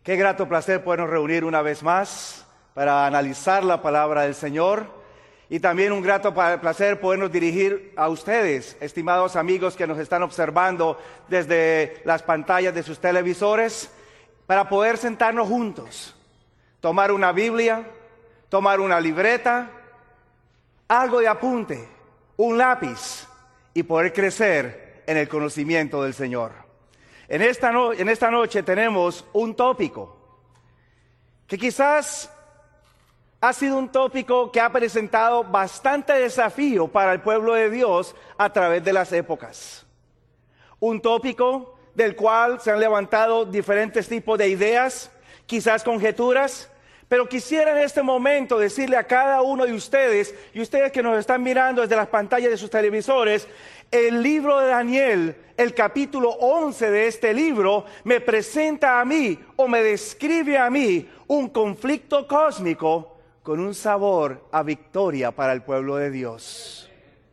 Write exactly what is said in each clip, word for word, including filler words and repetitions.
Qué grato placer podernos reunir una vez más para analizar la palabra del Señor, y también un grato placer podernos dirigir a ustedes, estimados amigos que nos están observando desde las pantallas de sus televisores, para poder sentarnos juntos, tomar una Biblia, tomar una libreta, algo de apunte, un lápiz, y poder crecer en el conocimiento del Señor. En esta, no, en esta noche tenemos un tópico que quizás ha sido un tópico que ha presentado bastante desafío para el pueblo de Dios a través de las épocas. Un tópico del cual se han levantado diferentes tipos de ideas, quizás conjeturas, pero quisiera en este momento decirle a cada uno de ustedes, y ustedes que nos están mirando desde las pantallas de sus televisores, el libro de Daniel, el capítulo once de este libro, me presenta a mí o me describe a mí un conflicto cósmico con un sabor a victoria para el pueblo de Dios.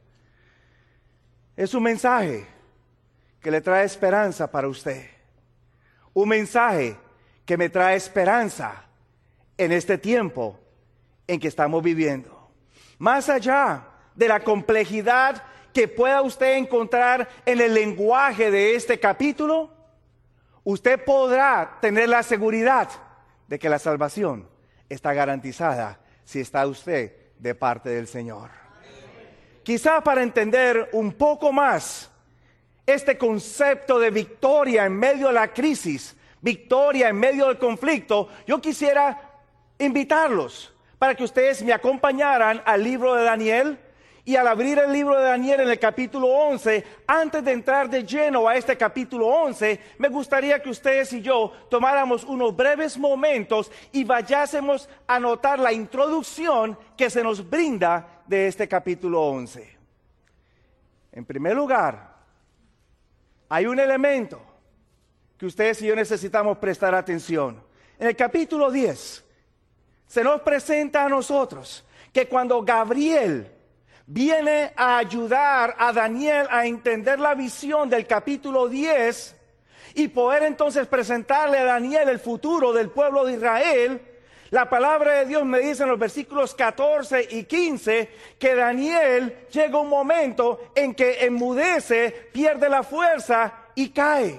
Es un mensaje que le trae esperanza para usted. Un mensaje que me trae esperanza en este tiempo en que estamos viviendo. Más allá de la complejidad que pueda usted encontrar en el lenguaje de este capítulo, usted podrá tener la seguridad de que la salvación está garantizada si está usted de parte del Señor. Quizá para entender un poco más este concepto de victoria en medio de la crisis, victoria en medio del conflicto, yo quisiera invitarlos para que ustedes me acompañaran al libro de Daniel. Y al abrir el libro de Daniel en el capítulo once, antes de entrar de lleno a este capítulo once, me gustaría que ustedes y yo tomáramos unos breves momentos y vayásemos a notar la introducción que se nos brinda de este capítulo once. En primer lugar, hay un elemento que ustedes y yo necesitamos prestar atención. En el capítulo diez, se nos presenta a nosotros que cuando Gabriel viene a ayudar a Daniel a entender la visión del capítulo diez y poder entonces presentarle a Daniel el futuro del pueblo de Israel, la palabra de Dios me dice en los versículos catorce y quince que Daniel llega un momento en que enmudece, pierde la fuerza y cae.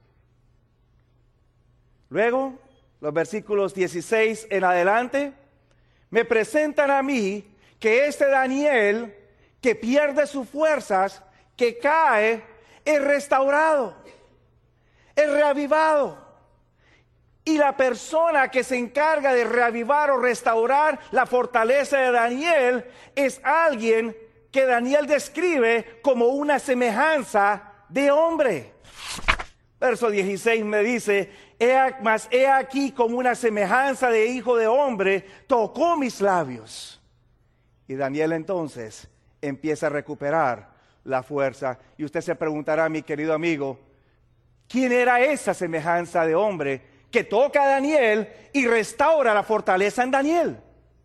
Luego, los versículos dieciséis en adelante me presentan a mí que este Daniel, que pierde sus fuerzas, que cae, es restaurado, es reavivado. Y la persona que se encarga de reavivar o restaurar la fortaleza de Daniel es alguien que Daniel describe como una semejanza de hombre. Verso dieciséis me dice: he, mas he aquí como una semejanza de hijo de hombre, tocó mis labios. Y Daniel entonces empieza a recuperar la fuerza. Y usted se preguntará, mi querido amigo, ¿quién era esa semejanza de hombre que toca a Daniel y restaura la fortaleza en Daniel?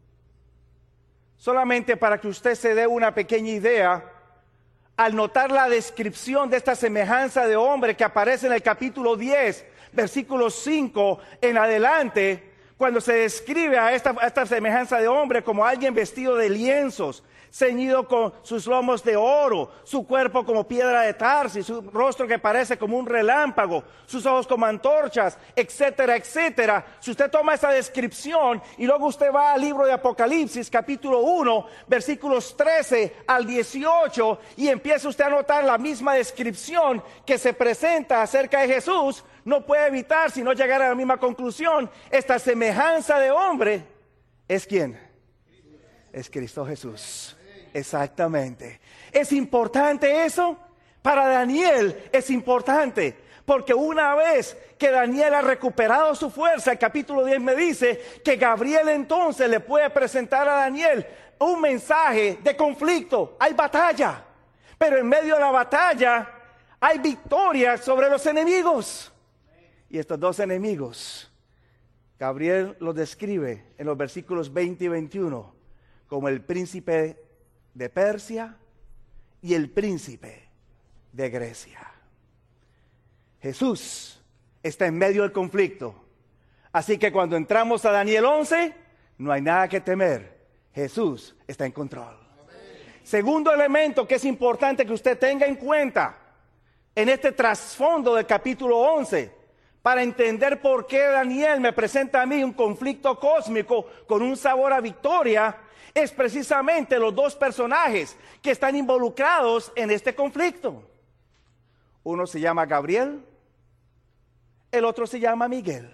Solamente para que usted se dé una pequeña idea, al notar la descripción de esta semejanza de hombre que aparece en el capítulo diez, versículo cinco en adelante, cuando se describe a esta, a esta semejanza de hombre como alguien vestido de lienzos, ceñido con sus lomos de oro, su cuerpo como piedra de Tarsis, su rostro que parece como un relámpago, sus ojos como antorchas, etcétera, etcétera. Si usted toma esa descripción y luego usted va al libro de Apocalipsis, capítulo uno, versículos trece al dieciocho, y empieza usted a notar la misma descripción que se presenta acerca de Jesús, no puede evitar sino llegar a la misma conclusión. Esta semejanza de hombre es ¿quién? Es Cristo Jesús. Exactamente. ¿Es importante eso? Para Daniel es importante, porque una vez que Daniel ha recuperado su fuerza, el capítulo diez me dice que Gabriel entonces le puede presentar a Daniel un mensaje de conflicto. Hay batalla, pero en medio de la batalla hay victoria sobre los enemigos. Y estos dos enemigos, Gabriel los describe en los versículos veinte y veintiuno como el príncipe de Persia y el príncipe de Grecia. Jesús está en medio del conflicto, Así que cuando entramos a Daniel once, no hay nada que temer. Jesús está en control. Segundo elemento que es importante que usted tenga en cuenta en este trasfondo del capítulo once, para entender por qué Daniel me presenta a mí un conflicto cósmico con un sabor a victoria, es precisamente los dos personajes que están involucrados en este conflicto. Uno se llama Gabriel, el otro se llama Miguel.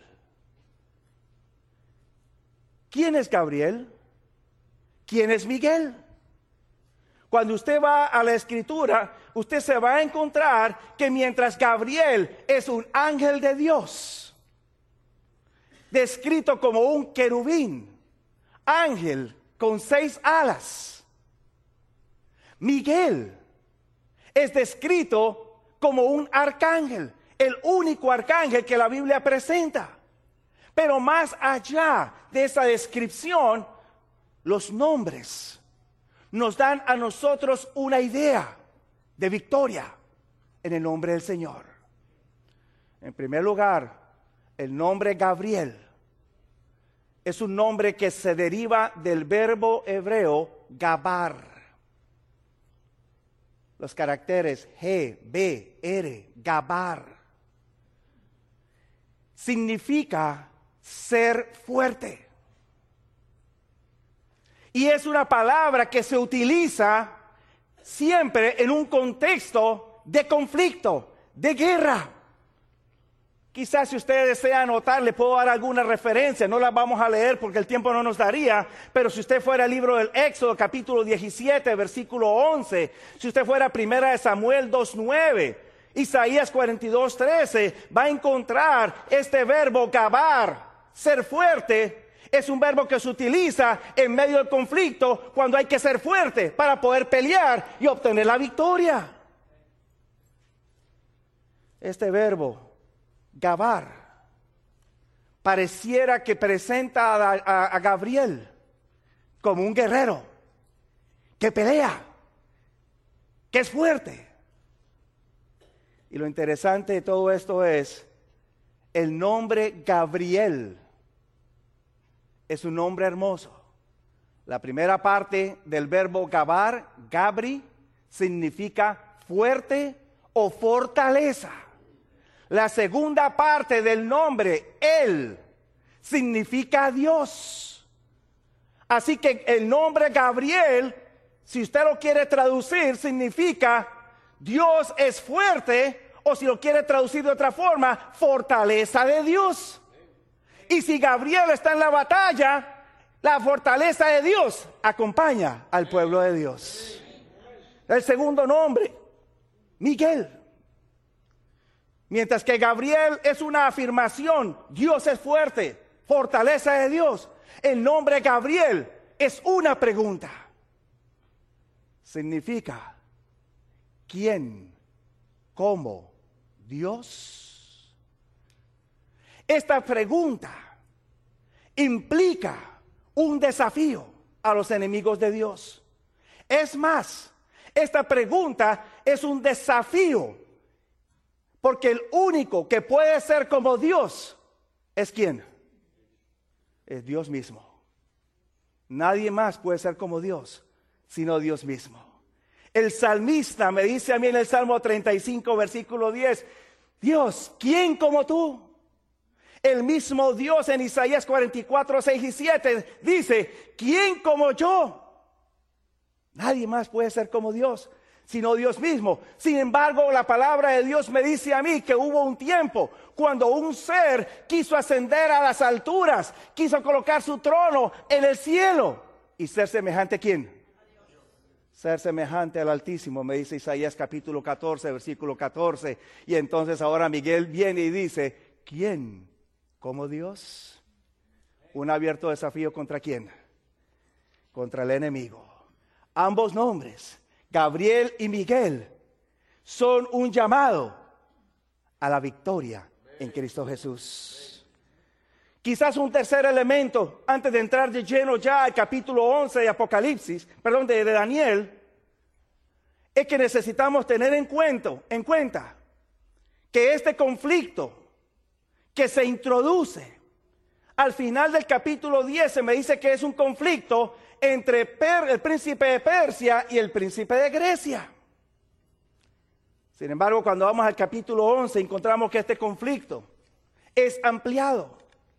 ¿Quién es Gabriel? ¿Quién es Miguel? Cuando usted va a la Escritura, usted se va a encontrar que mientras Gabriel es un ángel de Dios, descrito como un querubín, ángel con seis alas, Miguel es descrito como un arcángel, el único arcángel que la Biblia presenta. Pero más allá de esa descripción, los nombres nos dan a nosotros una idea de victoria en el nombre del Señor. En primer lugar, el nombre Gabriel es un nombre que se deriva del verbo hebreo gabar. Los caracteres G, B, R, gabar. Significa ser fuerte. Y es una palabra que se utiliza siempre en un contexto de conflicto, de guerra. Quizás si usted desea anotar, le puedo dar alguna referencia, no la vamos a leer porque el tiempo no nos daría, pero si usted fuera al libro del Éxodo, capítulo diecisiete, versículo once, si usted fuera a primera de Samuel dos nueve, Isaías cuarenta y dos trece, va a encontrar este verbo gabar, ser fuerte. Es un verbo que se utiliza en medio del conflicto cuando hay que ser fuerte para poder pelear y obtener la victoria. Este verbo, gabar, pareciera que presenta a, a, a Gabriel como un guerrero que pelea, que es fuerte. Y lo interesante de todo esto es el nombre Gabriel. Es un nombre hermoso. La primera parte del verbo gabar, Gabri, significa fuerte o fortaleza. La segunda parte del nombre, El, significa Dios. Así que el nombre Gabriel, si usted lo quiere traducir, significa Dios es fuerte, o si lo quiere traducir de otra forma, fortaleza de Dios. Y si Gabriel está en la batalla, la fortaleza de Dios acompaña al pueblo de Dios. El segundo nombre, Miguel. Mientras que Gabriel es una afirmación, Dios es fuerte, fortaleza de Dios. El nombre Gabriel es una pregunta. Significa, ¿quién como Dios? Esta pregunta implica un desafío a los enemigos de Dios. Es más, esta pregunta es un desafío, porque el único que puede ser como Dios es ¿quién? Es Dios mismo. Nadie más puede ser como Dios, sino Dios mismo. El salmista me dice a mí en el Salmo treinta y cinco, versículo diez, Dios, ¿quién como tú? El mismo Dios en Isaías cuarenta y cuatro, seis y siete dice, ¿quién como yo? Nadie más puede ser como Dios, sino Dios mismo. Sin embargo, la palabra de Dios me dice a mí que hubo un tiempo cuando un ser quiso ascender a las alturas, quiso colocar su trono en el cielo y ser semejante a ¿quién? Ser semejante al Altísimo, me dice Isaías capítulo catorce, versículo catorce. Y entonces ahora Miguel viene y dice, ¿quién como Dios? Un abierto desafío ¿contra quién? Contra el enemigo. Ambos nombres, Gabriel y Miguel, son un llamado a la victoria en Cristo Jesús. Quizás un tercer elemento, antes de entrar de lleno ya al capítulo once de Apocalipsis, perdón, de, de Daniel, es que necesitamos tener en cuenta, en cuenta que este conflicto que se introduce al final del capítulo diez se me dice que es un conflicto entre Per- el príncipe de Persia y el príncipe de Grecia. Sin embargo, cuando vamos al capítulo once encontramos que este conflicto es ampliado.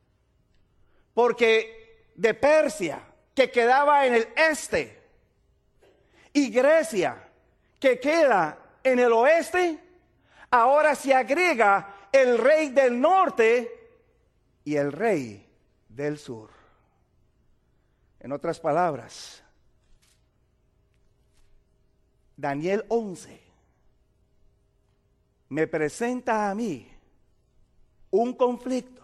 Porque de Persia, que quedaba en el este, y Grecia, que queda en el oeste, ahora se agrega el rey del norte y el rey del sur. En otras palabras, Daniel once me presenta a mí un conflicto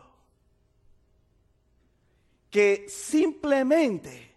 que simplemente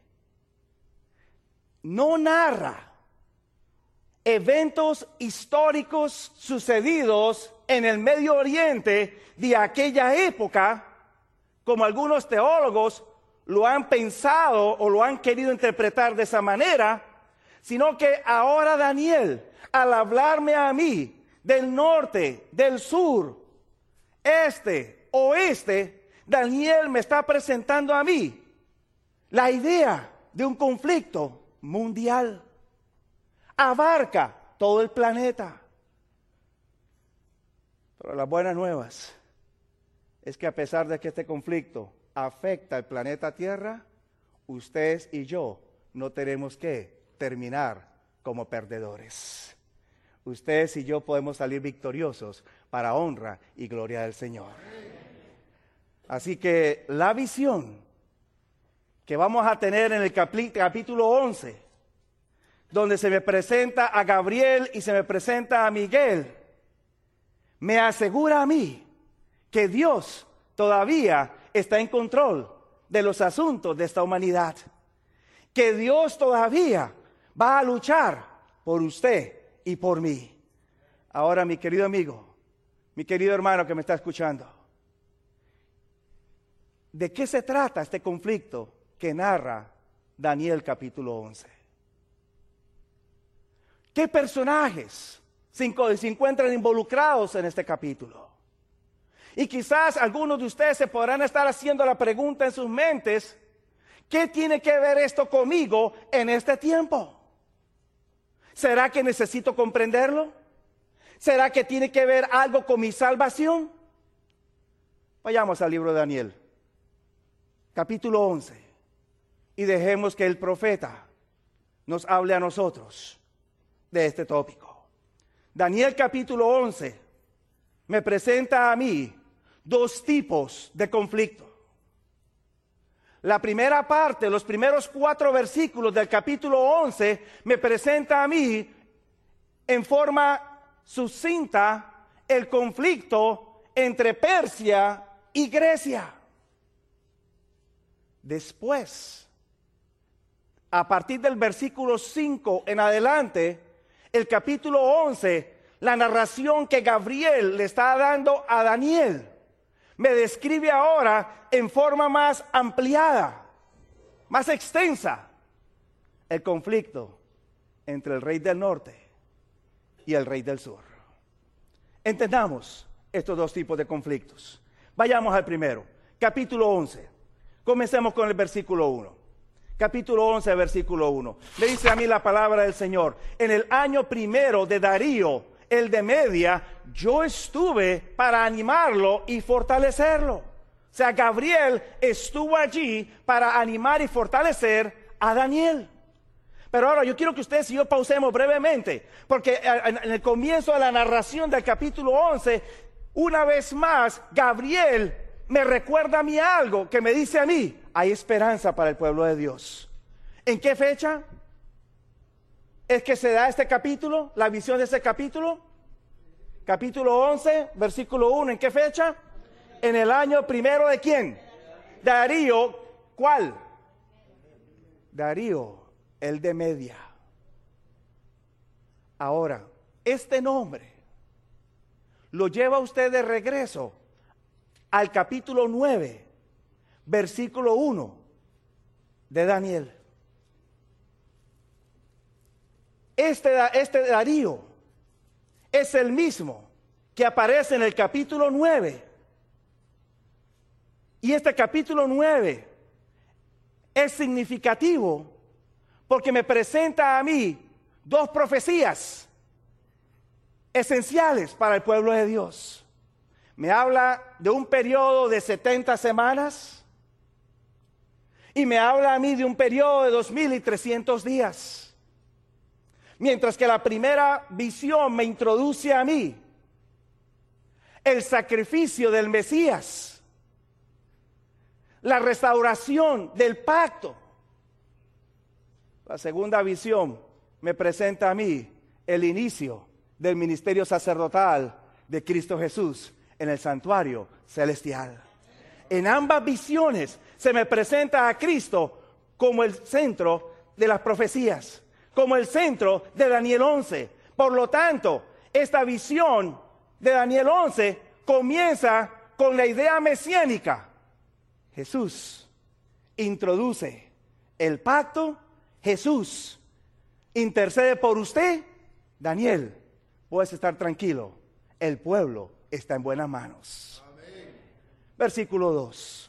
no narra eventos históricos sucedidos en el Medio Oriente de aquella época, como algunos teólogos lo han pensado o lo han querido interpretar de esa manera, sino que ahora Daniel, al hablarme a mí del norte, del sur, este, oeste, Daniel me está presentando a mí la idea de un conflicto mundial. Abarca todo el planeta. Pero las buenas nuevas es que a pesar de que este conflicto afecta al planeta Tierra, ustedes y yo no tenemos que terminar como perdedores. Ustedes y yo podemos salir victoriosos para honra y gloria del Señor. Así que la visión que vamos a tener en el capítulo once, donde se me presenta a Gabriel y se me presenta a Miguel, me asegura a mí que Dios todavía está en control de los asuntos de esta humanidad, que Dios todavía va a luchar por usted y por mí. Ahora, mi querido amigo, mi querido hermano que me está escuchando, ¿de qué se trata este conflicto que narra Daniel capítulo once? ¿Qué personajes se encuentran involucrados en este capítulo? Y quizás algunos de ustedes se podrán estar haciendo la pregunta en sus mentes: ¿qué tiene que ver esto conmigo en este tiempo? ¿Será que necesito comprenderlo? ¿Será que tiene que ver algo con mi salvación? Vayamos al libro de Daniel, capítulo once, y dejemos que el profeta nos hable a nosotros de este tópico. Daniel capítulo once me presenta a mí dos tipos de conflicto. La primera parte, los primeros cuatro versículos del capítulo once, me presenta a mí en forma sucinta el conflicto entre Persia y Grecia. Después, a partir del versículo cinco en adelante, el capítulo once, la narración que Gabriel le está dando a Daniel, me describe ahora en forma más ampliada, más extensa, el conflicto entre el rey del norte y el rey del sur. Entendamos estos dos tipos de conflictos. Vayamos al primero, capítulo once. Comencemos con el versículo uno. Capítulo once, versículo uno. Me dice a mí la palabra del Señor: en el año primero de Darío, el de Media, yo estuve para animarlo y fortalecerlo. O sea, Gabriel estuvo allí para animar y fortalecer a Daniel. Pero ahora yo quiero que ustedes y yo pausemos brevemente, porque en el comienzo de la narración del capítulo once, una vez más, Gabriel me recuerda a mí algo que me dice a mí: hay esperanza para el pueblo de Dios. ¿En qué fecha es que se da este capítulo, la visión de este capítulo? Capítulo once, versículo uno, ¿en qué fecha? En el año primero de ¿quién? Darío. ¿Cuál? Darío, el de Media. Ahora, este nombre lo lleva usted de regreso al capítulo nueve, versículo uno de Daniel. Este, este Darío es el mismo que aparece en el capítulo nueve Y este capítulo nueve es significativo porque me presenta a mí dos profecías esenciales para el pueblo de Dios. Me habla de un periodo de setenta semanas y me habla a mí de un periodo de dos mil trescientos días. Mientras que la primera visión me introduce a mí el sacrificio del Mesías, la restauración del pacto. La segunda visión me presenta a mí el inicio del ministerio sacerdotal de Cristo Jesús en el santuario celestial. En ambas visiones se me presenta a Cristo como el centro de las profecías, como el centro de Daniel once. Por lo tanto, esta visión de Daniel once comienza con la idea mesiánica. Jesús introduce el pacto, Jesús intercede por usted. Daniel, puedes estar tranquilo, el pueblo está en buenas manos. Amén. Versículo dos.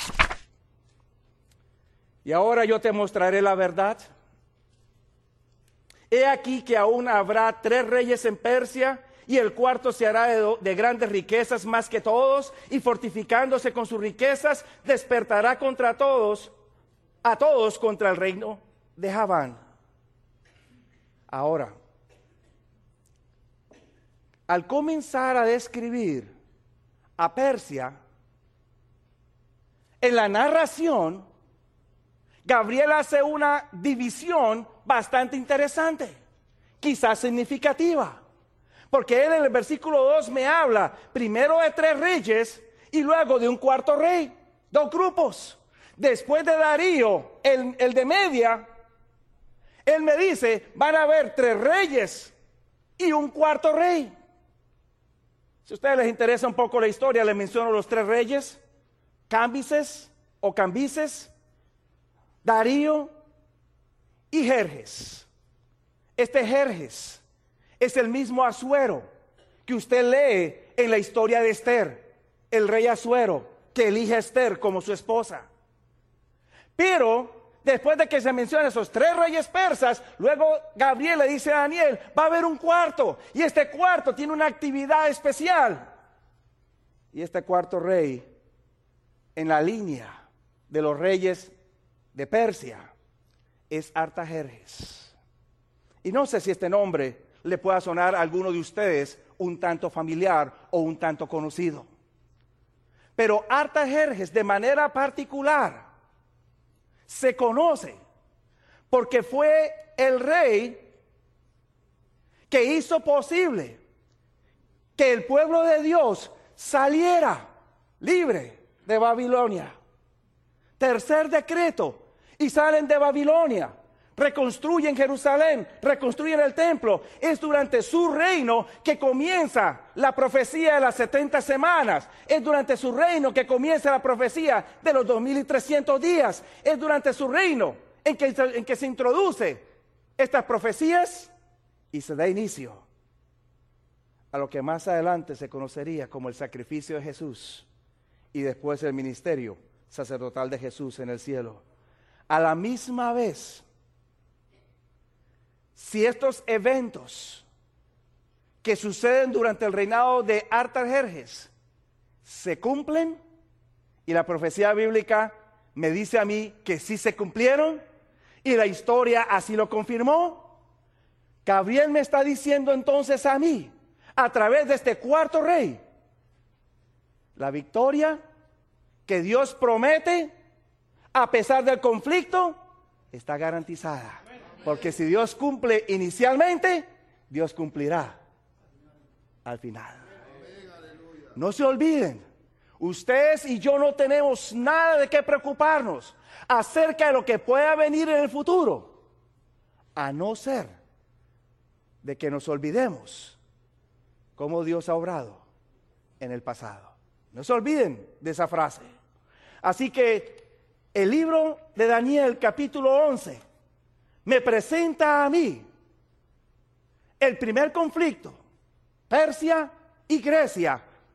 Y ahora yo te mostraré la verdad. He aquí que aún habrá tres reyes en Persia, y el cuarto se hará de, de grandes riquezas más que todos, y fortificándose con sus riquezas, despertará contra todos, a todos contra el reino de Javán. Ahora, al comenzar a describir a Persia, en la narración, Gabriel hace una división bastante interesante, quizás significativa. Porque él en el versículo dos me habla primero de tres reyes y luego de un cuarto rey, dos grupos. Después de Darío, el, el de Media, él me dice, van a haber tres reyes y un cuarto rey. Si a ustedes les interesa un poco la historia, les menciono los tres reyes, Cambises o Cambises, Darío y Jerjes. Este Jerjes es el mismo Asuero que usted lee en la historia de Esther, el rey Asuero que elige a Esther como su esposa. Pero después de que se mencionan esos tres reyes persas, luego Gabriel le dice a Daniel, va a haber un cuarto, y este cuarto tiene una actividad especial. Y este cuarto rey, en la línea de los reyes de Persia, es Artajerjes. Y no sé si este nombre le pueda sonar a alguno de ustedes un tanto familiar o un tanto conocido. Pero Artajerjes, de manera particular, se conoce porque fue el rey que hizo posible que el pueblo de Dios saliera libre de Babilonia. Tercer decreto, y salen de Babilonia. Reconstruyen Jerusalén, reconstruyen el templo. Es durante su reino que comienza la profecía de las setenta semanas. Es durante su reino que comienza la profecía de los dos mil trescientos días. Es durante su reino en que, en que se introduce estas profecías y se da inicio a lo que más adelante se conocería como el sacrificio de Jesús y después el ministerio sacerdotal de Jesús en el cielo. A la misma vez, si estos eventos que suceden durante el reinado de Artajerjes se cumplen, y la profecía bíblica me dice a mí que sí se cumplieron, y la historia así lo confirmó, Gabriel me está diciendo entonces a mí, a través de este cuarto rey, la victoria que Dios promete, a pesar del conflicto, está garantizada. Porque si Dios cumple inicialmente, Dios cumplirá al final. No se olviden, ustedes y yo no tenemos nada de qué preocuparnos acerca de lo que pueda venir en el futuro, a no ser de que nos olvidemos cómo Dios ha obrado en el pasado. No se olviden de esa frase. Así que el libro de Daniel, capítulo once, me presenta a mí el primer conflicto, Persia y Grecia,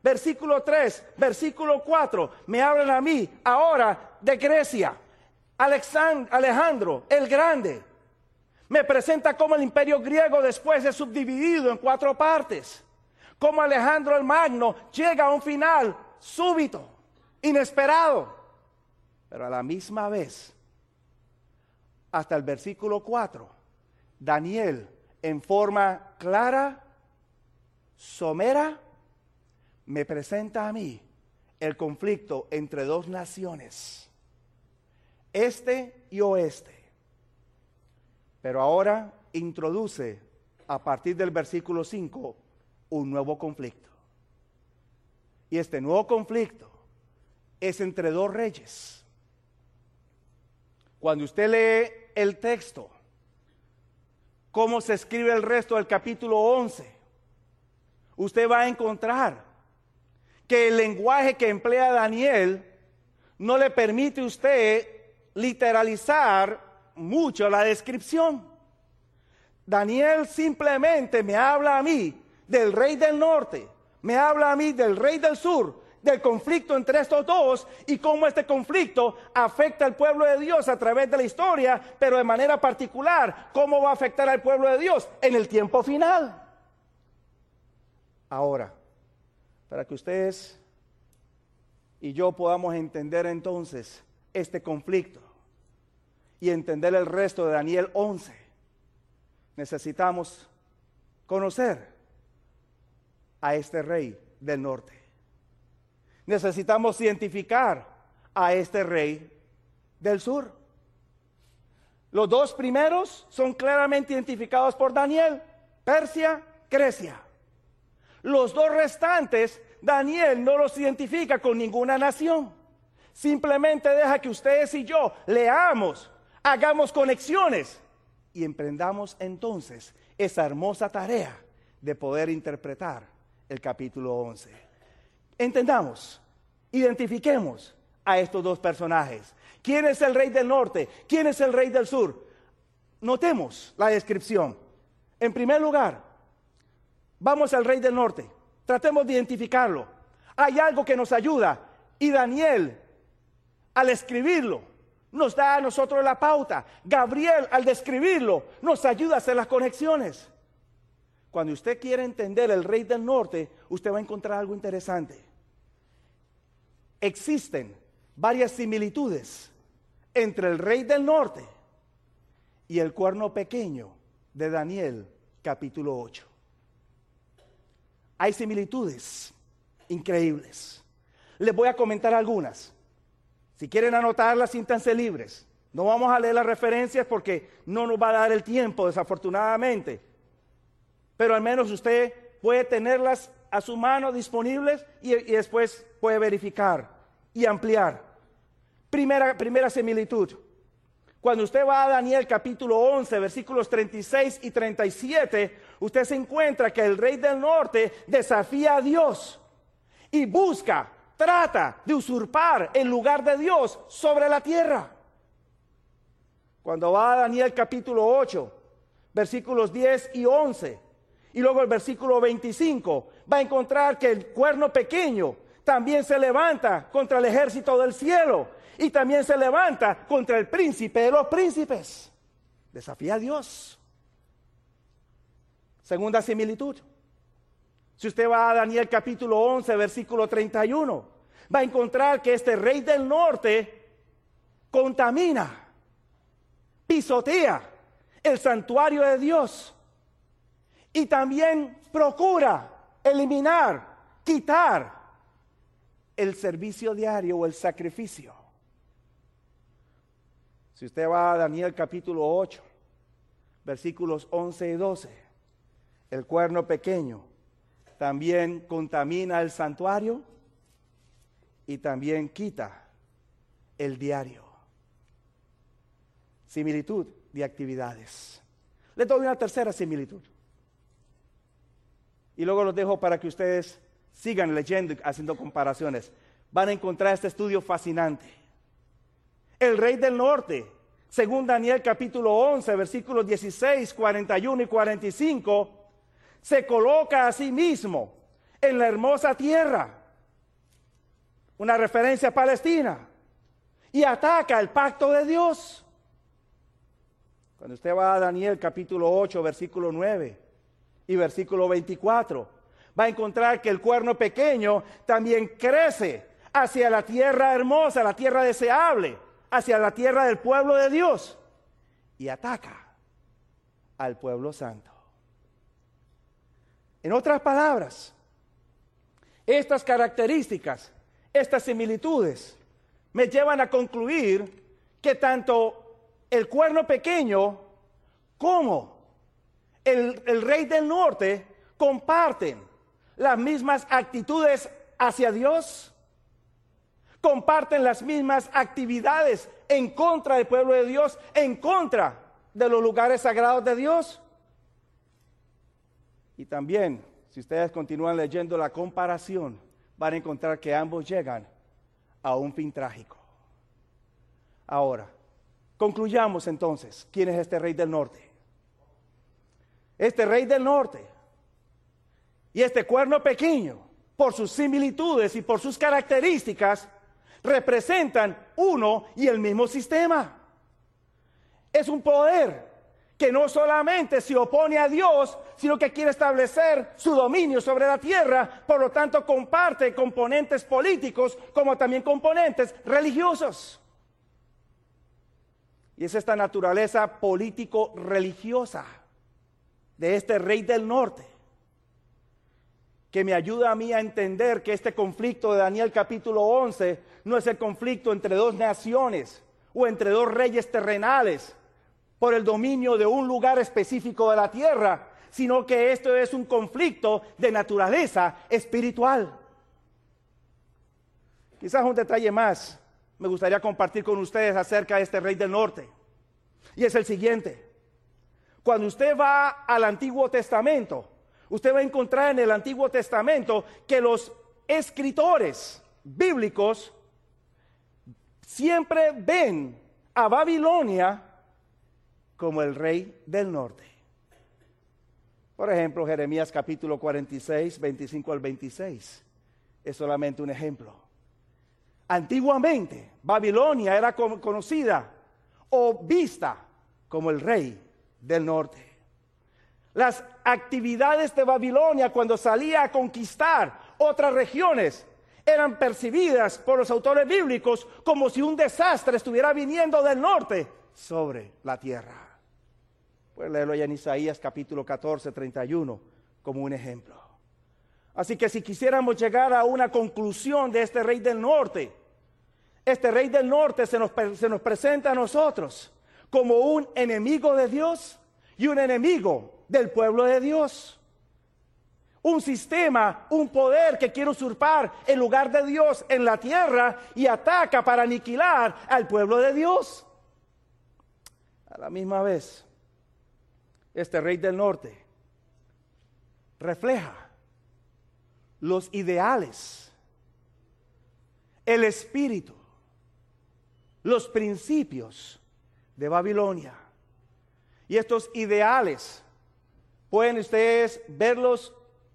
versículo tres, versículo cuatro, me hablan a mí ahora de Grecia. Alexand- Alejandro el Grande me presenta como el imperio griego después de subdividido en cuatro partes. Como Alejandro el Magno llega a un final súbito, inesperado. Pero a la misma vez, hasta el versículo cuatro, Daniel, en forma clara, somera, me presenta a mí el conflicto entre dos naciones, este y oeste. Pero ahora introduce, a partir del versículo cinco, un nuevo conflicto. Y este nuevo conflicto es entre dos reyes. Cuando usted lee el texto, cómo se escribe el resto del capítulo once, usted va a encontrar que el lenguaje que emplea Daniel no le permite a usted literalizar mucho la descripción. Daniel simplemente me habla a mí del rey del norte, me habla a mí del rey del sur, del conflicto entre estos dos y cómo este conflicto afecta al pueblo de Dios a través de la historia, pero de manera particular, cómo va a afectar al pueblo de Dios en el tiempo final. Ahora, para que ustedes y yo podamos entender entonces este conflicto y entender el resto de Daniel once, necesitamos conocer a este rey del norte. Necesitamos identificar a este rey del sur. Los dos primeros son claramente identificados por Daniel: Persia, Grecia. Los dos restantes, Daniel no los identifica con ninguna nación. Simplemente deja que ustedes y yo leamos, hagamos conexiones y emprendamos entonces esa hermosa tarea de poder interpretar el capítulo once. Entendamos, identifiquemos a estos dos personajes. ¿Quién es el rey del norte? ¿Quién es el rey del sur? Notemos la descripción. En primer lugar, vamos al rey del norte. Tratemos de identificarlo. Hay algo que nos ayuda y Daniel, al escribirlo, nos da a nosotros la pauta. Gabriel, al describirlo, nos ayuda a hacer las conexiones. Cuando usted quiere entender el rey del norte, usted va a encontrar algo interesante. Existen varias similitudes entre el rey del norte y el cuerno pequeño de Daniel, capítulo ocho. Hay similitudes increíbles. Les voy a comentar algunas. Si quieren anotarlas, siéntanse libres. No vamos a leer las referencias porque no nos va a dar el tiempo, desafortunadamente. Pero al menos usted puede tenerlas a su mano disponibles y, y después puede verificar y ampliar. Primera, primera similitud. Cuando usted va a Daniel capítulo once, versículos treinta y seis y treinta y siete, usted se encuentra que el rey del norte desafía a Dios y busca, trata de usurpar el lugar de Dios sobre la tierra. Cuando va a Daniel capítulo ocho, versículos diez y once, y luego el versículo veinticinco, va a encontrar que el cuerno pequeño también se levanta contra el ejército del cielo y también se levanta contra el príncipe de los príncipes. Desafía a Dios. Segunda similitud. Si usted va a Daniel capítulo once, versículo treinta y uno, va a encontrar que este rey del norte contamina, pisotea el santuario de Dios y también procura eliminar, quitar el servicio diario o el sacrificio. Si usted va a Daniel capítulo ocho, versículos once y doce, el cuerno pequeño también contamina el santuario y también quita el diario. Similitud de actividades. Les doy una tercera similitud. Y luego los dejo para que ustedes sigan leyendo y haciendo comparaciones. Van a encontrar este estudio fascinante. El rey del norte, según Daniel capítulo once, versículos dieciséis, cuarenta y uno y cuarenta y cinco, se coloca a sí mismo en la hermosa tierra, una referencia a Palestina, y ataca el pacto de Dios. Cuando usted va a Daniel capítulo ocho, versículo nueve y versículo veinticuatro, va a encontrar que el cuerno pequeño también crece hacia la tierra hermosa, la tierra deseable, hacia la tierra del pueblo de Dios, y ataca al pueblo santo. En otras palabras, estas características, estas similitudes, me llevan a concluir que tanto el cuerno pequeño como el, el rey del norte comparten las mismas actitudes hacia Dios, comparten las mismas actividades en contra del pueblo de Dios, en contra de los lugares sagrados de Dios. Y también, si ustedes continúan leyendo la comparación, van a encontrar que ambos llegan a un fin trágico. Ahora, concluyamos entonces, ¿quién es este rey del norte? Este rey del norte y este cuerno pequeño, por sus similitudes y por sus características, representan uno y el mismo sistema. Es un poder que no solamente se opone a Dios, sino que quiere establecer su dominio sobre la tierra, por lo tanto comparte componentes políticos como también componentes religiosos. Y es esta naturaleza político-religiosa de este rey del norte que me ayuda a mí a entender que este conflicto de Daniel capítulo once no es el conflicto entre dos naciones o entre dos reyes terrenales por el dominio de un lugar específico de la tierra, sino que esto es un conflicto de naturaleza espiritual. Quizás un detalle más me gustaría compartir con ustedes acerca de este rey del norte, y es el siguiente. Cuando usted va al Antiguo Testamento, usted va a encontrar en el Antiguo Testamento que los escritores bíblicos siempre ven a Babilonia como el rey del norte. Por ejemplo, Jeremías capítulo cuarenta y seis, veinticinco al veintiséis, es solamente un ejemplo. Antiguamente, Babilonia era conocida o vista como el rey del norte. Las actividades de Babilonia cuando salía a conquistar otras regiones eran percibidas por los autores bíblicos como si un desastre estuviera viniendo del norte sobre la tierra. Pueden leerlo allá en Isaías capítulo catorce, treinta y uno como un ejemplo. Así que si quisiéramos llegar a una conclusión de este rey del norte, este rey del norte se nos, se nos presenta a nosotros como un enemigo de Dios y un enemigo del pueblo de Dios. Un sistema, un poder que quiere usurpar el lugar de Dios en la tierra y ataca para aniquilar al pueblo de Dios. A la misma vez, este rey del norte refleja los ideales, el espíritu, los principios de Babilonia. Y estos ideales pueden ustedes verlos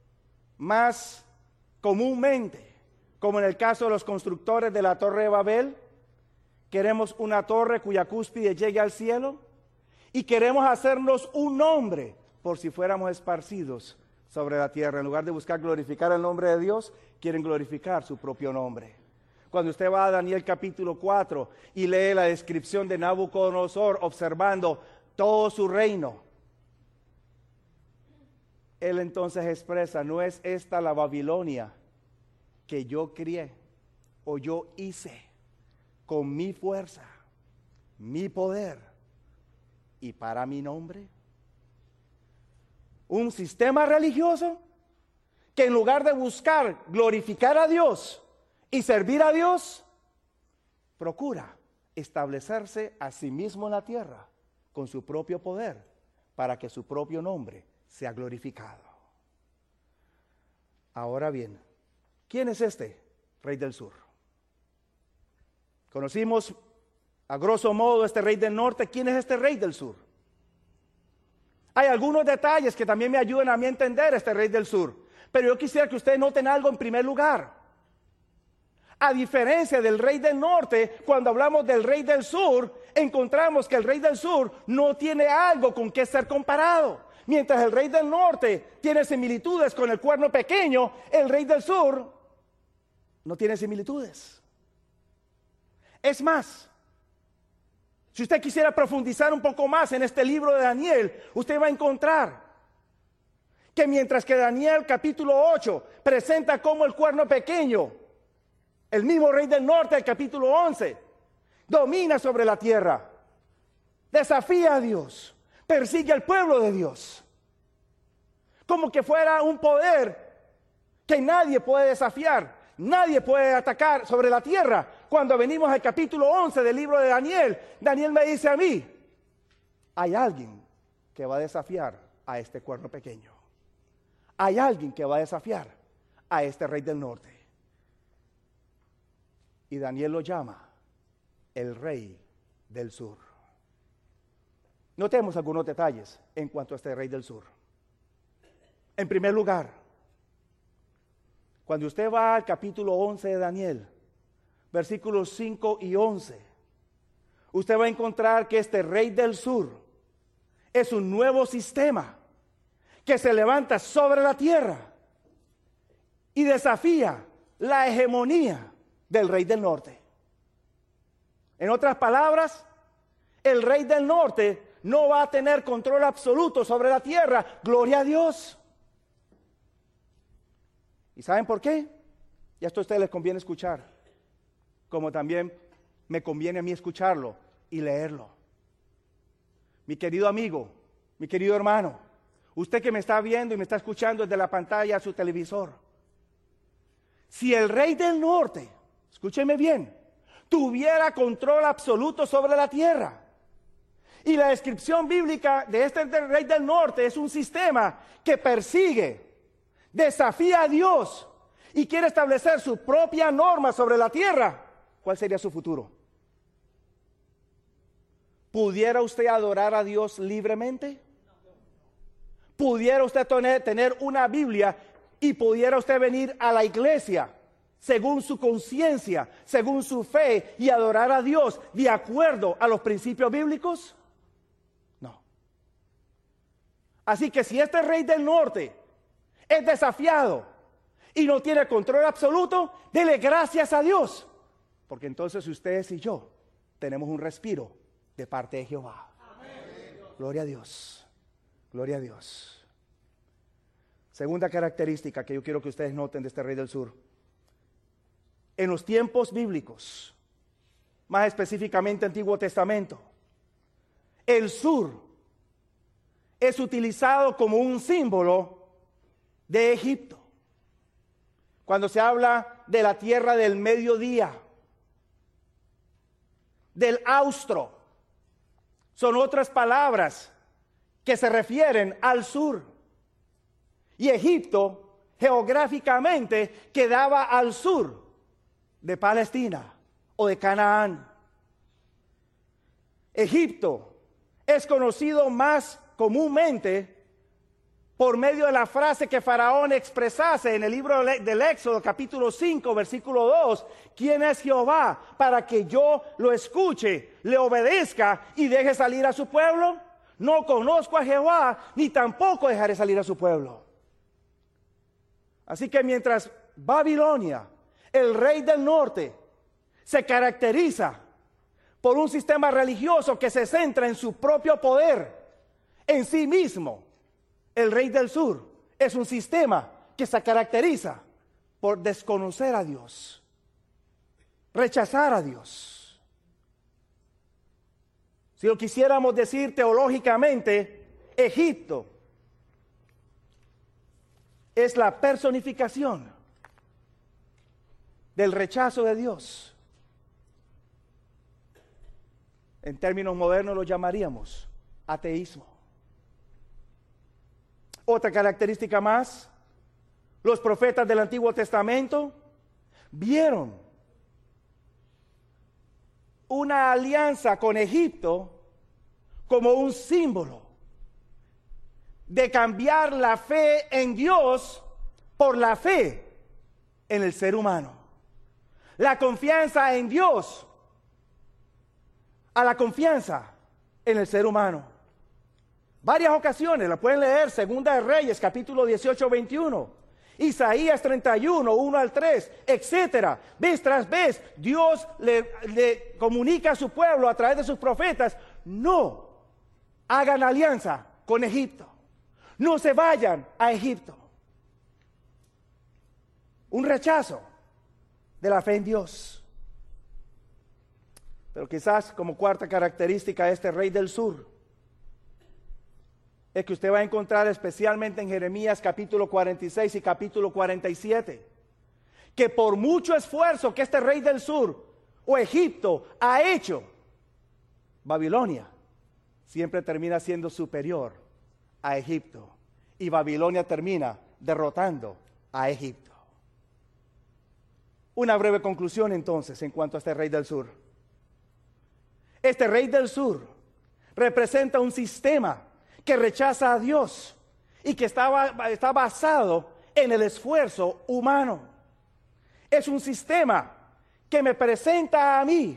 más comúnmente, como en el caso de los constructores de la Torre de Babel. Queremos una torre cuya cúspide llegue al cielo y queremos hacernos un nombre por si fuéramos esparcidos sobre la tierra. En lugar de buscar glorificar el nombre de Dios, quieren glorificar su propio nombre. Cuando usted va a Daniel capítulo cuatro y lee la descripción de Nabucodonosor observando todo su reino, él entonces expresa: no es esta la Babilonia que yo crié o yo hice con mi fuerza, mi poder y para mi nombre. Un sistema religioso que en lugar de buscar glorificar a Dios y servir a Dios, procura establecerse a sí mismo en la tierra con su propio poder para que su propio nombre sea glorificado. Ahora bien, ¿quién es este rey del sur? Conocimos a grosso modo este rey del norte. ¿Quién es este rey del sur? Hay algunos detalles que también me ayudan a mí a entender este rey del sur. Pero yo quisiera que ustedes noten algo en primer lugar. A diferencia del rey del norte, cuando hablamos del rey del sur, encontramos que el rey del sur no tiene algo con qué ser comparado. Mientras el rey del norte tiene similitudes con el cuerno pequeño, el rey del sur no tiene similitudes. Es más, si usted quisiera profundizar un poco más en este libro de Daniel, usted va a encontrar que mientras que Daniel capítulo ocho presenta como el cuerno pequeño, el mismo rey del norte, el capítulo once, domina sobre la tierra, desafía a Dios, persigue al pueblo de Dios, como que fuera un poder que nadie puede desafiar, nadie puede atacar sobre la tierra. Cuando venimos al capítulo once del libro de Daniel, Daniel me dice a mí, hay alguien que va a desafiar a este cuerno pequeño. Hay alguien que va a desafiar a este rey del norte. Y Daniel lo llama el rey del sur. Notemos algunos detalles en cuanto a este rey del sur. En primer lugar, cuando usted va al capítulo once de Daniel, versículos cinco y once, usted va a encontrar que este rey del sur es un nuevo sistema que se levanta sobre la tierra y desafía la hegemonía del rey del norte. En otras palabras, el rey del norte no va a tener control absoluto sobre la tierra. Gloria a Dios. ¿Y saben por qué? Y esto a ustedes les conviene escuchar, como también me conviene a mí escucharlo y leerlo. Mi querido amigo, mi querido hermano, usted que me está viendo y me está escuchando desde la pantalla a su televisor, si el rey del norte, escúcheme bien, tuviera control absoluto sobre la tierra, y la descripción bíblica de este rey del norte es un sistema que persigue, desafía a Dios y quiere establecer su propia norma sobre la tierra, ¿cuál sería su futuro? ¿Pudiera usted adorar a Dios libremente? ¿Pudiera usted tener una Biblia y pudiera usted venir a la iglesia según su conciencia, según su fe y adorar a Dios de acuerdo a los principios bíblicos? No. Así que si este rey del norte es desafiado y no tiene control absoluto, dele gracias a Dios, porque entonces ustedes y yo tenemos un respiro de parte de Jehová. Amén. Gloria a Dios, gloria a Dios. Segunda característica que yo quiero que ustedes noten de este rey del sur. En los tiempos bíblicos, más específicamente Antiguo Testamento, el sur es utilizado como un símbolo de Egipto. Cuando se habla de la tierra del mediodía, del austro, son otras palabras que se refieren al sur. Y Egipto geográficamente quedaba al sur de Palestina o de Canaán. Egipto es conocido más comúnmente por medio de la frase que Faraón expresase en el libro del Éxodo, capítulo cinco, versículo dos, ¿quién es Jehová para que yo lo escuche, le obedezca y deje salir a su pueblo? No conozco a Jehová, ni tampoco dejaré salir a su pueblo. Así que mientras Babilonia, el rey del norte, se caracteriza por un sistema religioso que se centra en su propio poder, en sí mismo, el rey del sur es un sistema que se caracteriza por desconocer a Dios, rechazar a Dios. Si lo quisiéramos decir teológicamente, Egipto es la personificación del rechazo de Dios. En términos modernos lo llamaríamos ateísmo. Otra característica más, los profetas del Antiguo Testamento vieron una alianza con Egipto como un símbolo de cambiar la fe en Dios por la fe en el ser humano. La confianza en Dios a la confianza en el ser humano. Varias ocasiones, la pueden leer, Segunda de Reyes, capítulo dieciocho, veintiuno, Isaías treinta y uno, uno al tres, etcétera. Vez tras vez, Dios le, le comunica a su pueblo a través de sus profetas: no hagan alianza con Egipto, no se vayan a Egipto. Un rechazo de la fe en Dios. Pero quizás como cuarta característica de este rey del sur, es que usted va a encontrar especialmente en Jeremías capítulo cuarenta y seis y capítulo cuarenta y siete, que por mucho esfuerzo que este rey del sur o Egipto ha hecho, Babilonia siempre termina siendo superior a Egipto, y Babilonia termina derrotando a Egipto. Una breve conclusión entonces en cuanto a este rey del sur. Este rey del sur representa un sistema que rechaza a Dios y que está, está basado en el esfuerzo humano. Es un sistema que me presenta a mí,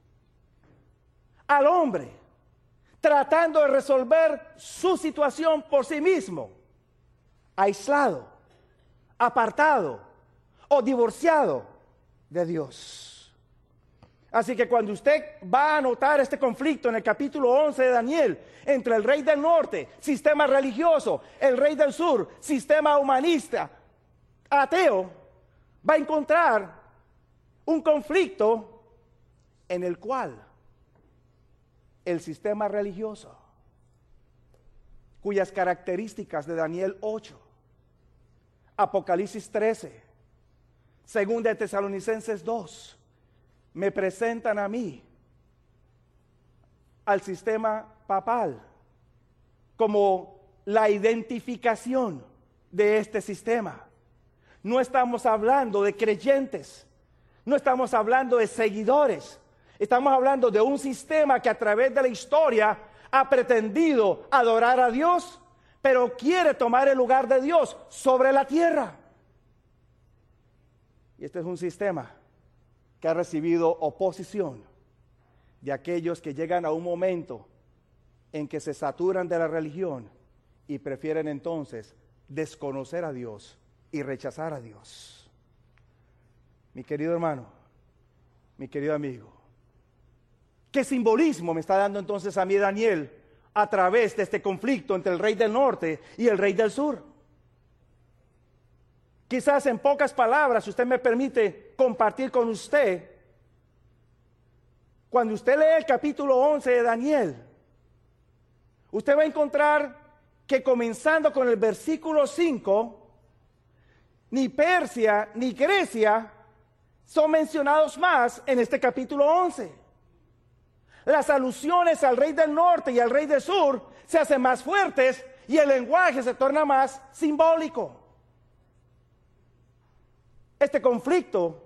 al hombre, tratando de resolver su situación por sí mismo, aislado, apartado o divorciado de Dios. Así que cuando usted va a notar este conflicto en el capítulo once de Daniel, entre el rey del norte, sistema religioso, el rey del sur, sistema humanista, ateo, va a encontrar un conflicto en el cual el sistema religioso, cuyas características de Daniel ocho, Apocalipsis trece, Segunda de Tesalonicenses dos, me presentan a mí, al sistema papal, como la identificación de este sistema. No estamos hablando de creyentes, no estamos hablando de seguidores, estamos hablando de un sistema que a través de la historia ha pretendido adorar a Dios, pero quiere tomar el lugar de Dios sobre la tierra. Y este es un sistema que ha recibido oposición de aquellos que llegan a un momento en que se saturan de la religión y prefieren entonces desconocer a Dios y rechazar a Dios. Mi querido hermano, mi querido amigo, ¿qué simbolismo me está dando entonces a mí Daniel a través de este conflicto entre el rey del norte y el rey del sur? Quizás en pocas palabras, si usted me permite compartir con usted, cuando usted lee el capítulo once de Daniel, usted va a encontrar que comenzando con el versículo cinco, ni Persia ni Grecia son mencionados más en este capítulo once. Las alusiones al rey del norte y al rey del sur se hacen más fuertes y el lenguaje se torna más simbólico. Este conflicto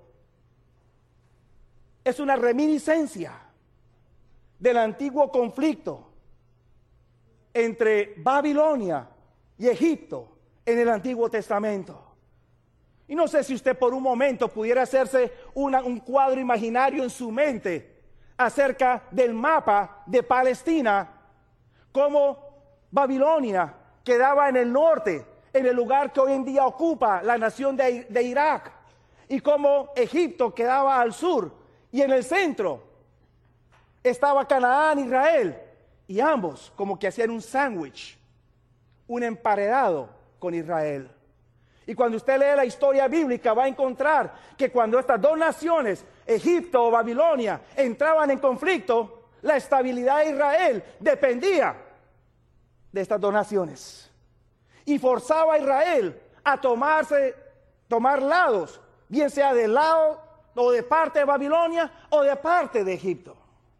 es una reminiscencia del antiguo conflicto entre Babilonia y Egipto en el Antiguo Testamento. Y no sé si usted por un momento pudiera hacerse una, un cuadro imaginario en su mente acerca del mapa de Palestina, cómo Babilonia quedaba en el norte, en el lugar que hoy en día ocupa la nación de, de Irak, y cómo Egipto quedaba al sur, y en el centro estaba Canaán, Israel, y ambos como que hacían un sándwich, un emparedado con Israel. Y cuando usted lee la historia bíblica va a encontrar que cuando estas dos naciones, Egipto o Babilonia, entraban en conflicto, la estabilidad de Israel dependía de estas dos naciones. Y forzaba a Israel a tomarse, tomar lados, bien sea del lado o de parte de Babilonia o de parte de Egipto.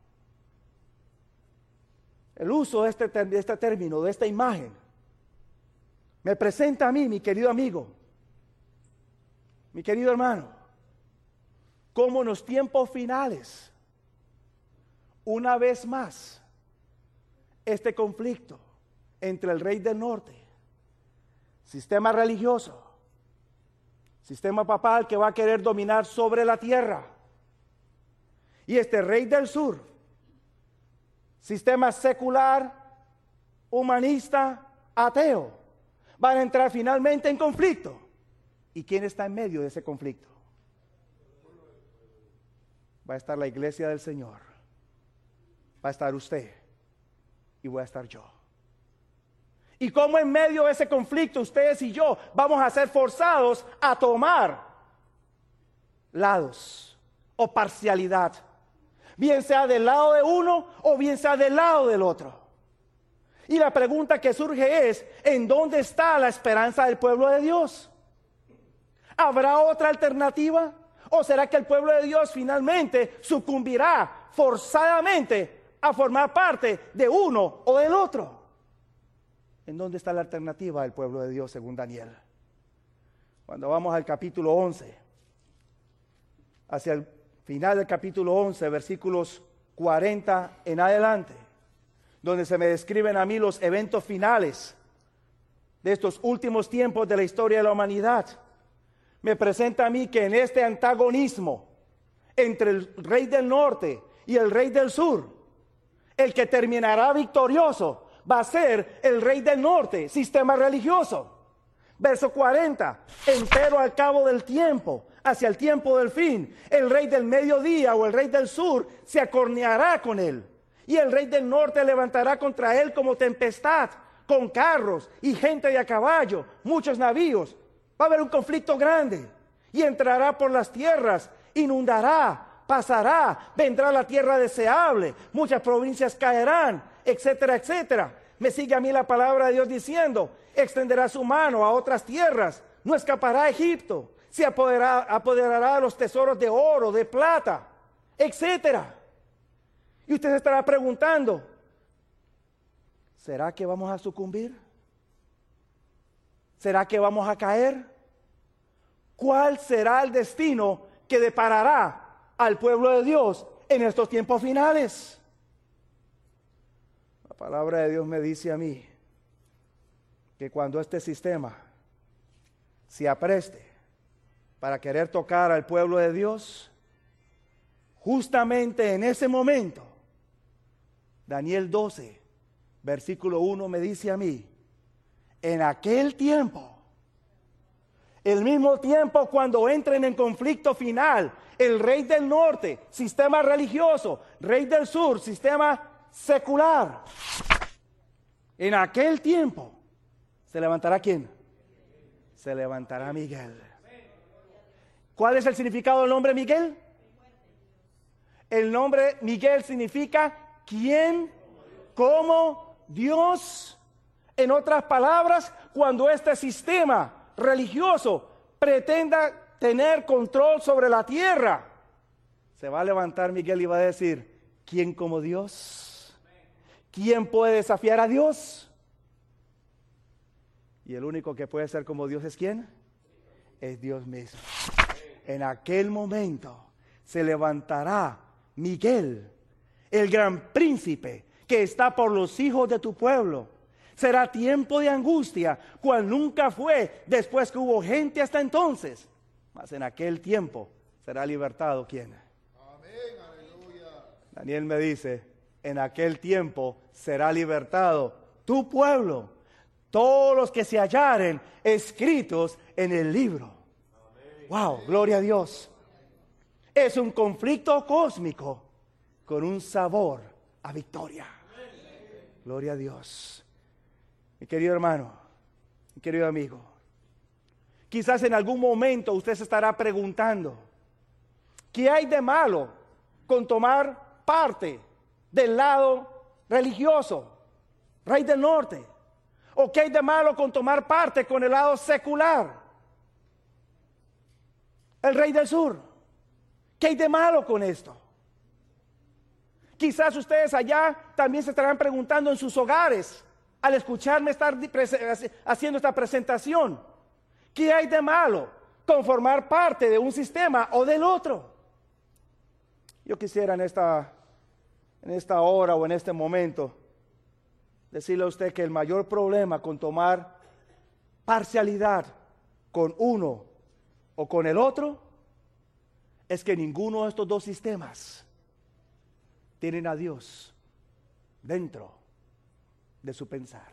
El uso de este, de este término, de esta imagen, me presenta a mí, mi querido amigo, mi querido hermano, como en los tiempos finales, una vez más, este conflicto entre el rey del norte, sistema religioso, Sistema papal que va a querer dominar sobre la tierra. Y este rey del sur, sistema secular, humanista, ateo, van a entrar finalmente en conflicto. ¿Y quién está en medio de ese conflicto? Va a estar la iglesia del Señor. Va a estar usted. Y voy a estar yo. Y como en medio de ese conflicto, ustedes y yo vamos a ser forzados a tomar lados o parcialidad. Bien sea del lado de uno o bien sea del lado del otro. Y la pregunta que surge es, ¿en dónde está la esperanza del pueblo de Dios? ¿Habrá otra alternativa? ¿O será que el pueblo de Dios finalmente sucumbirá forzadamente a formar parte de uno o del otro? ¿En dónde está la alternativa del pueblo de Dios según Daniel? Cuando vamos al capítulo once, hacia el final del capítulo once, versículos cuarenta en adelante, donde se me describen a mí los eventos finales de estos últimos tiempos de la historia de la humanidad, me presenta a mí que en este antagonismo entre el rey del norte y el rey del sur, el que terminará victorioso va a ser el rey del norte, sistema religioso. Verso cuarenta, empero al cabo del tiempo, hacia el tiempo del fin, el rey del mediodía o el rey del sur se acorneará con él. Y el rey del norte levantará contra él como tempestad, con carros y gente de a caballo, muchos navíos. Va a haber un conflicto grande. Y entrará por las tierras, inundará, pasará, vendrá la tierra deseable, muchas provincias caerán, etcétera, etcétera. Me sigue a mí la palabra de Dios diciendo, extenderá su mano a otras tierras, no escapará a Egipto, se apoderará, apoderará de los tesoros de oro, de plata, etcétera. Y usted se estará preguntando, ¿será que vamos a sucumbir? ¿Será que vamos a caer? ¿Cuál será el destino que deparará al pueblo de Dios en estos tiempos finales? La palabra de Dios me dice a mí que cuando este sistema se apreste para querer tocar al pueblo de Dios, justamente en ese momento, Daniel doce, versículo uno me dice a mí, en aquel tiempo, el mismo tiempo cuando entren en conflicto final, el rey del norte, sistema religioso, rey del sur, sistema secular, en aquel tiempo, ¿se levantará quién? Se levantará Miguel. ¿Cuál es el significado del nombre Miguel? El nombre Miguel significa ¿quién? Como Dios. En otras palabras, cuando este sistema religioso pretenda tener control sobre la tierra, se va a levantar Miguel y va a decir, ¿quién como Dios? ¿Quién puede desafiar a Dios? Y el único que puede ser como Dios es ¿quién? Es Dios mismo. En aquel momento se levantará Miguel, el gran príncipe que está por los hijos de tu pueblo. Será tiempo de angustia, cual nunca fue después que hubo gente hasta entonces. Mas en aquel tiempo será libertado ¿quién? Amén, aleluya. Daniel me dice, en aquel tiempo será libertado tu pueblo, todos los que se hallaren escritos en el libro. Amén. Wow, gloria a Dios. Es un conflicto cósmico con un sabor a victoria. Amén. Gloria a Dios. Mi querido hermano, mi querido amigo, quizás en algún momento usted se estará preguntando, ¿qué hay de malo con tomar parte del lado religioso, rey del norte? ¿O qué hay de malo con tomar parte con el lado secular, el rey del sur? ¿Qué hay de malo con esto? Quizás ustedes allá también se estarán preguntando en sus hogares, al escucharme estar haciendo esta presentación, ¿qué hay de malo con formar parte de un sistema o del otro? Yo quisiera en esta, en esta hora o en este momento decirle a usted que el mayor problema con tomar parcialidad con uno o con el otro, es que ninguno de estos dos sistemas tienen a Dios dentro de su pensar.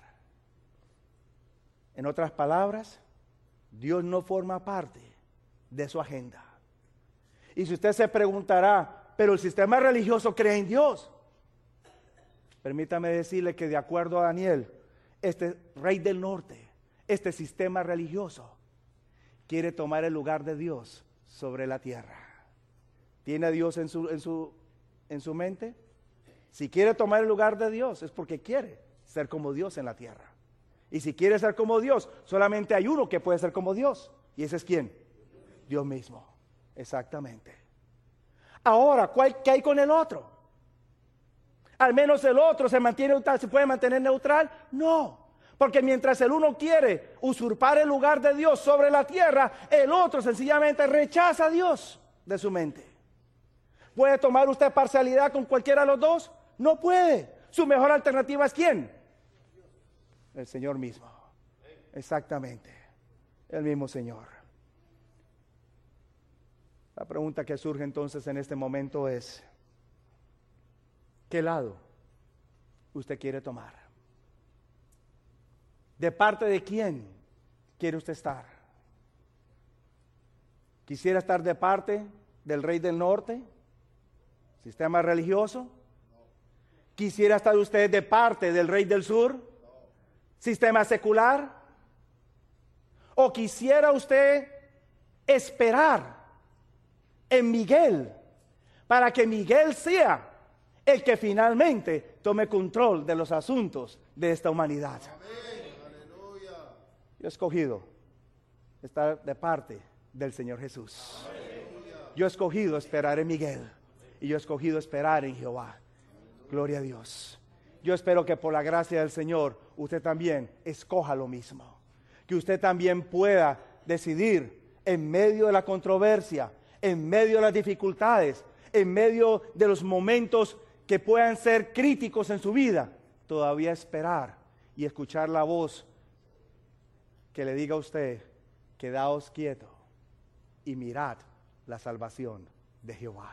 En otras palabras, Dios no forma parte de su agenda. Y si usted se preguntará, pero el sistema religioso cree en Dios. Permítame decirle que de acuerdo a Daniel, este rey del norte, este sistema religioso, quiere tomar el lugar de Dios sobre la tierra. ¿Tiene a Dios en su, en su, en su mente? Si quiere tomar el lugar de Dios es porque quiere ser como Dios en la tierra. Y si quiere ser como Dios, solamente hay uno que puede ser como Dios. ¿Y ese es quién? Dios mismo. Exactamente. Ahora, ¿cuál, ¿qué hay con el otro? Al menos el otro se mantiene neutral, ¿se puede mantener neutral? No, porque mientras el uno quiere usurpar el lugar de Dios sobre la tierra, el otro sencillamente rechaza a Dios de su mente. ¿Puede tomar usted parcialidad con cualquiera de los dos? No puede. Su mejor alternativa es ¿quién? El Señor mismo. Exactamente, el mismo Señor. La pregunta que surge entonces en este momento es, ¿qué lado usted quiere tomar? ¿De parte de quién quiere usted estar? ¿Quisiera estar de parte del rey del norte? ¿Sistema religioso? ¿Quisiera estar usted de parte del rey del sur? ¿Sistema secular? ¿O quisiera usted esperar en Miguel para que Miguel sea el que finalmente tome control de los asuntos de esta humanidad? Yo he escogido estar de parte del Señor Jesús. Yo he escogido esperar en Miguel y yo he escogido esperar en Jehová. Gloria a Dios. Yo espero que por la gracia del Señor usted también escoja lo mismo. Que usted también pueda decidir en medio de la controversia, en medio de las dificultades, en medio de los momentos que puedan ser críticos en su vida, todavía esperar y escuchar la voz que le diga a usted, quedaos quieto y mirad la salvación de Jehová.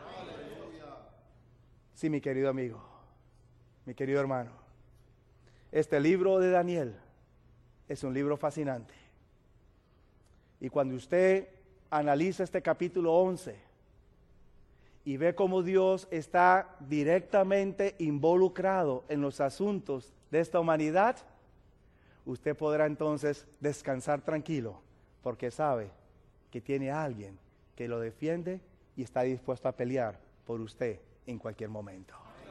Sí, mi querido amigo, mi querido hermano, este libro de Daniel es un libro fascinante. Y cuando usted analiza este capítulo once y ve cómo Dios está directamente involucrado en los asuntos de esta humanidad, usted podrá entonces descansar tranquilo, porque sabe que tiene a alguien que lo defiende y está dispuesto a pelear por usted en cualquier momento.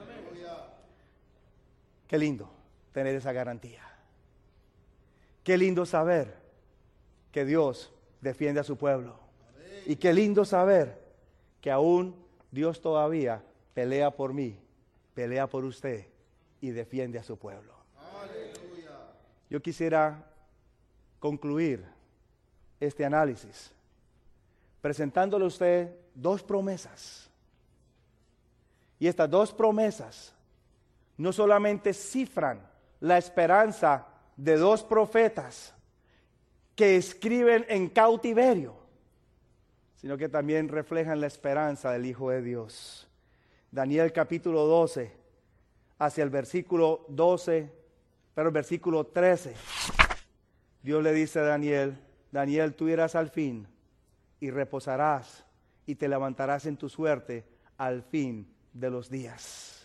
Qué lindo tener esa garantía. Qué lindo saber que Dios defiende a su pueblo. Y qué lindo saber que aún Dios todavía pelea por mí, pelea por usted y defiende a su pueblo. Yo quisiera concluir este análisis presentándole a usted dos promesas. Y estas dos promesas no solamente cifran la esperanza de dos profetas que escriben en cautiverio, sino que también reflejan la esperanza del Hijo de Dios. Daniel capítulo doce, hacia el versículo doce, pero el versículo trece, Dios le dice a Daniel, Daniel, tú irás al fin y reposarás y te levantarás en tu suerte al fin de los días.